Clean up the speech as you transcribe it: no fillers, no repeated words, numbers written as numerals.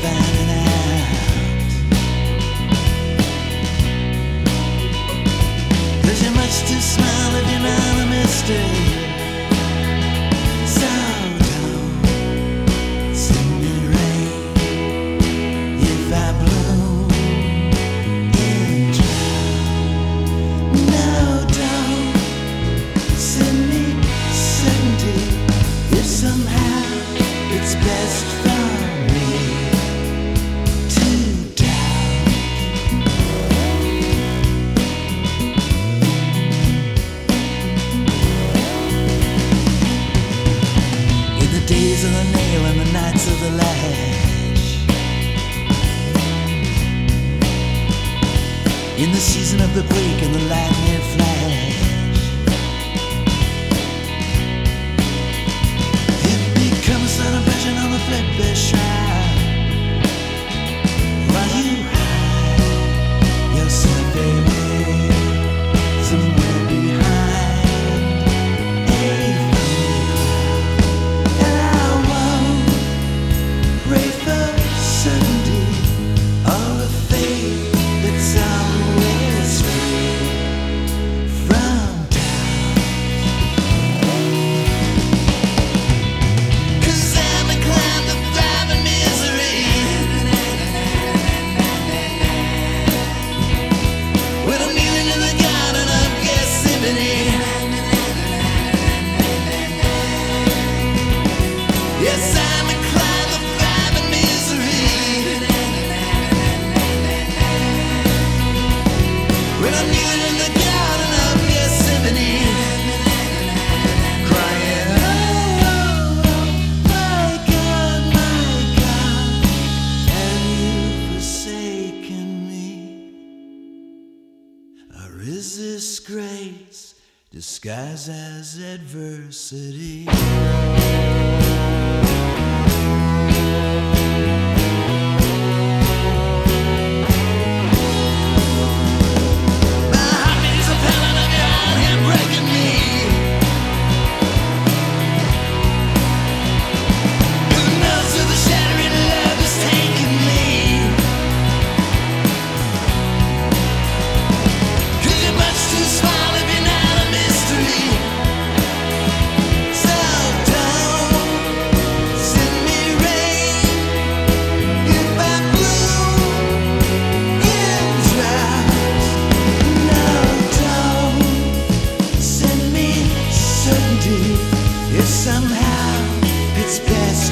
finding out. 'Cause you're much too small if you're not a mystery. So don't send me rain if I bloom in drought. No, don't send me certainty if somehow it's best for me to doubt. In the days of the nail and the nights of the lash, in the season of the quake and the lightning flash, it becomes an impression on the flatbed shroud. While you hide yourself away somewhere behind a cloud. And I won't pray for certainty or a faith that's always free from doubt. 'Cause I'm inclined to thrive in misery. When I'm kneeling in the garden of Gethsemane, yes, I'm inclined to thrive in misery. When I'm kneeling in the garden of Gethsemane, crying, oh, my God, have you forsaken me? Or is this grace disguised as adversity? My heartbeat is a pounding of your own hand breaking me. Who knows where the shattering love is taking me? 'Cause you're much too small if you're not a mystery. So don't send me rain if I bloom in drought. No, don't send me certainty if somehow it's best